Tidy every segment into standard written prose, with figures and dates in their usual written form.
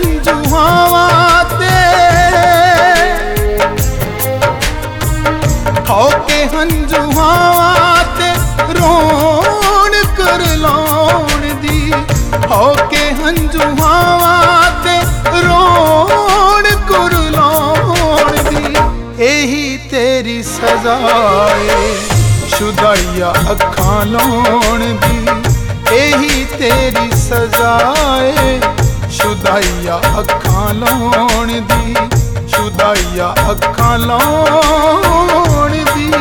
ਹੰਝੂਆਂ ਤੇ ਠੋਕੇ ਹੰਝੂਆਂ ਤੇ ਰੋਣ ਕਰ ਲਾਉਣ ਦੀ ਠੋਕੇ ਹੰਝੂਆਂ ਤੇ ਰੋਣ ਕਰ ਲਾਉਣ ਦੀ ਇਹੀ ਤੇਰੀ ਸਜ਼ਾ ਏ ਸ਼ੁਦਾਈਆ ਅੱਖਾਂ ਲਾਉਣ ਦੀ ਇਹੀ ਤੇਰੀ ਸਜ਼ਾ ਏ ਸ਼ੁਦਾਈਆ ਅੱਖਾਂ ਲਾਉਣ ਦੀ ਸ਼ੁਦਾਈਆ ਅੱਖਾਂ ਲਾਉਣ ਦੀ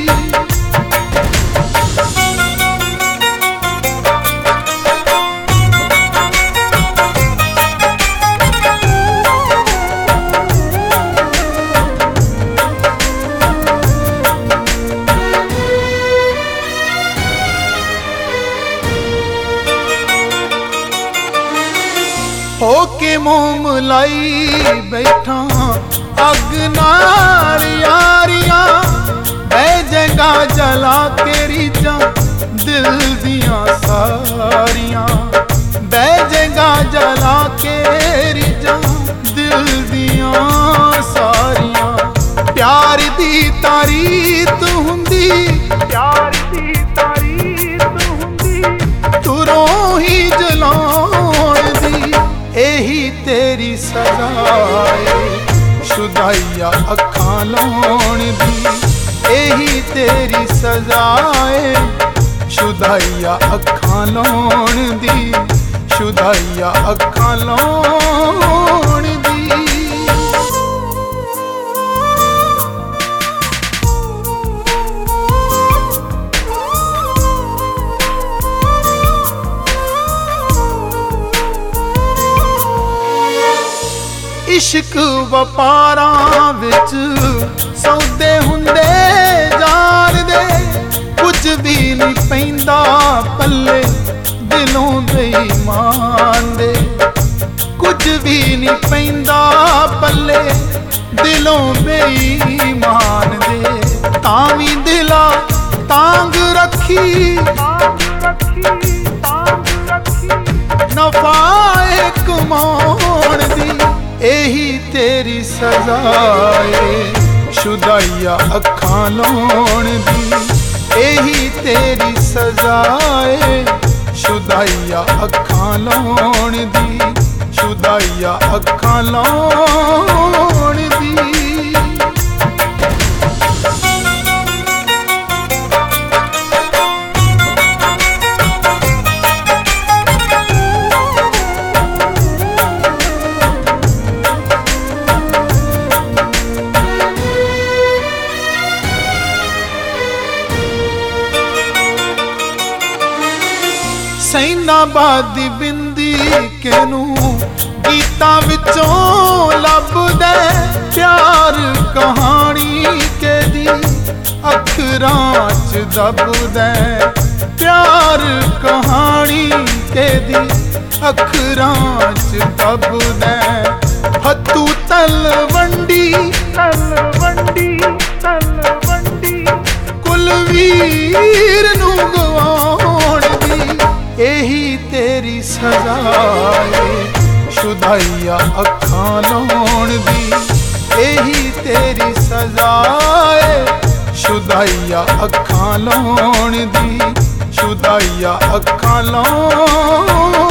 ਹੋ ਕੇ ਮੋਮ ਲਾਈ ਬੈਠਾ ਅੱਗ ਨਾਲ ਯਾਰੀਆਂ ਬਹਿ ਜਗਾ ਜਲਾ ਕੇ ਰੀਝਾਂ ਦਿਲ ਦੀਆਂ ਸਾਰੀਆਂ ਬਹਿ ਜਗਾ ਜਲਾ ਕੇ ਰੀਝਾਂ ਦਿਲ ਦੀਆਂ ਸਾਰੀਆਂ ਪਿਆਰ ਦੀ ਤਾਰੀਤ ਹੁੰਦੀ ਪਿਆਰ ਦੀ ਤਾਰੀਤ ਹੁੰਦੀ ਤੁਰੋਂ ਹੀ ਜਲਾਉਣ ਦੀ ਇਹੀ ਤੇਰੀ ਸਜ਼ਾ ਏ ਸ਼ੁਦਾਈਆ ਅੱਖਾਂ ਲਾਉਣ ਦੀ ਇਹੀ ਤੇਰੀ ਸਜ਼ਾ ਏ ਸ਼ੁਦਾਈਆ ਅੱਖਾਂ ਲਾਉਣ ਦੀ ਸ਼ੁਦਾਈਆ ਅੱਖਾਂ ਲਾਉਣ ਦੀ ਇਸ਼ਕ ਵਪਾਰਾਂ ਵਿੱਚ ਸੌਦੇ ਹੁੰਦੇ ਜਾਨ ਦੇ ਕੁਝ ਵੀ ਨਹੀਂ ਪੈਂਦਾ ਪੱਲੇ ਦਿਲੋਂ ਬੇਈਮਾਨ ਦੇ ਕੁਝ ਵੀ ਨਹੀਂ ਪੈਂਦਾ ਪੱਲੇ ਦਿਲੋਂ ਬੇਈਮਾਨ ਦੇ ਤਾਂ ਵੀ ਦਿਲਾਂ ਤਾਂਗ ਰੱਖੀ ਨਫਾ ਕਮਾਉਣ ਦੀ ਇਹੀ ਤੇਰੀ ਸਜ਼ਾ ਏ ਸ਼ੁਦਾਈਆ ਅੱਖਾਂ ਲਾਉਣ ਦੀ ਇਹੀ ਤੇਰੀ ਸਜ਼ਾ ਏ ਸ਼ੁਦਾਈਆ ਅੱਖਾਂ ਲਾਉਣ ਦੀ ਸ਼ੁਦਾਈਆ ਅੱਖਾਂ ਲਾਉਣ ਦੀ ਸੈਨਾਬਾਦ ਦੀ ਬਿੰਦੀ ਕਿਨੂੰ ਗੀਤਾਂ ਵਿੱਚੋਂ ਲੱਭਦਾ ਪਿਆਰ ਕਹਾਣੀ ਕਿਹਦੀ ਅੱਖਰਾਂ 'ਚ ਦੱਬਦਾ ਪਿਆਰ ਕਹਾਣੀ ਕਿਹਦੀ ਅੱਖਰਾਂ 'ਚ ਦੱਬਦਾ ਹੱਥੂ ਤਲਵੰਡੀ ਤਲਵੰਡੀ ਤਲਵੰਡੀ ਕੁਲਵੀਰ ਨੂੰ ਗਵਾਉਣ ਦੀ ਇਹੀ ਤੇਰੀ ਸਜ਼ਾ ਏ ਸ਼ੁਦਾਈਆ ਅੱਖਾਂ ਲਾਉਣ ਦੀ ਇਹੀ ਤੇਰੀ ਸਜ਼ਾ ਏ ਸ਼ੁਦਾਈਆ ਅੱਖਾਂ ਲਾਉਣ ਦੀ ਸ਼ੁਦਾਈਆ ਅੱਖਾਂ ਲਾਉਣ